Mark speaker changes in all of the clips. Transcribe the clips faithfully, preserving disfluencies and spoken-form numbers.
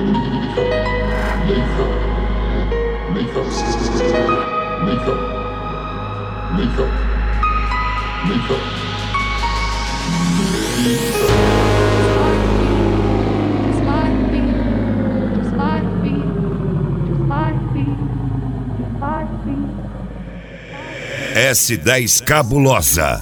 Speaker 1: S dez Cabulosa.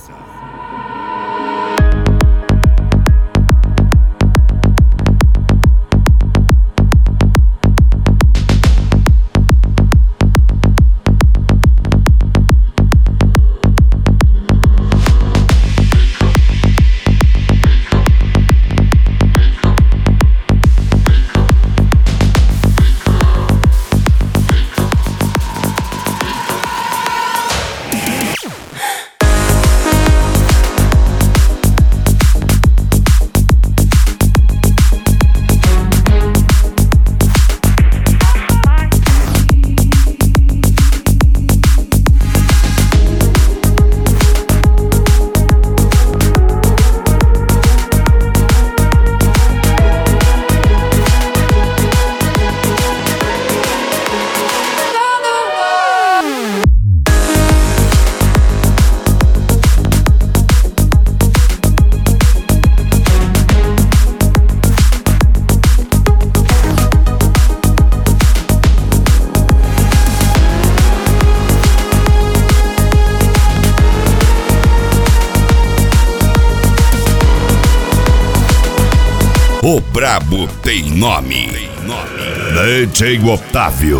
Speaker 1: O brabo tem nome. Tem nome. D J Otávio.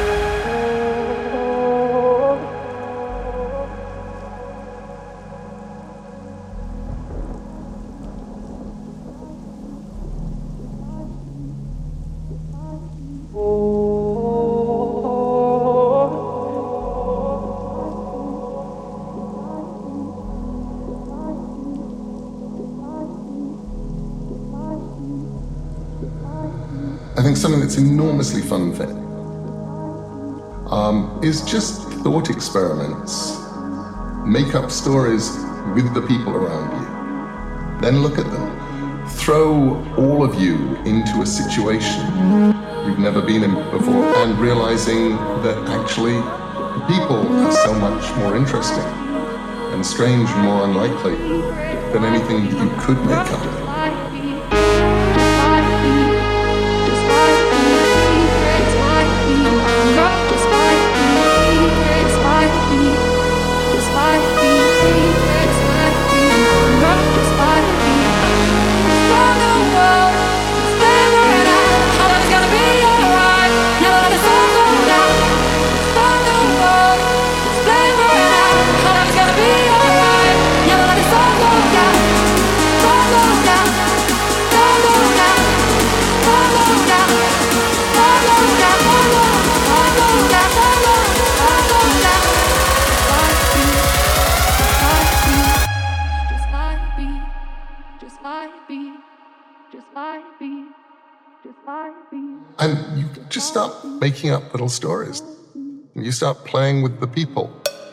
Speaker 2: I think something that's enormously fun for um, is just thought experiments. Make up stories with the people around you. Then look at them. Throw all of you into a situation you've never been in before, and realizing that actually people are so much more interesting and strange and more unlikely than anything that you could make up. And you just start making up little stories. You start playing with the people.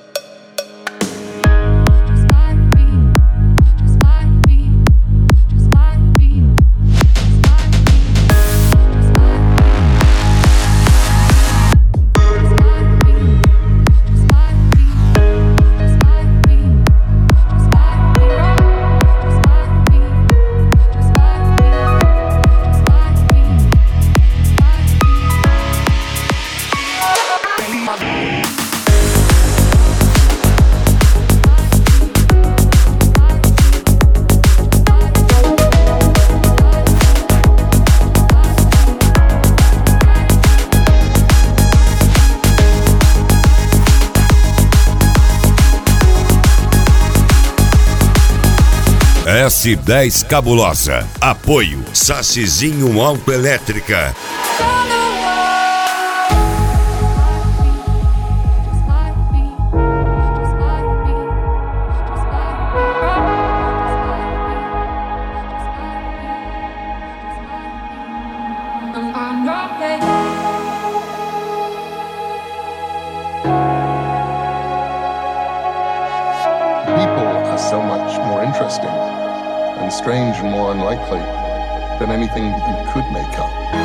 Speaker 1: S dez Cabulosa. Apoio Sacizinho Autoelétrica.
Speaker 2: People are so much more interesting and strange and more unlikely than anything that you could make up.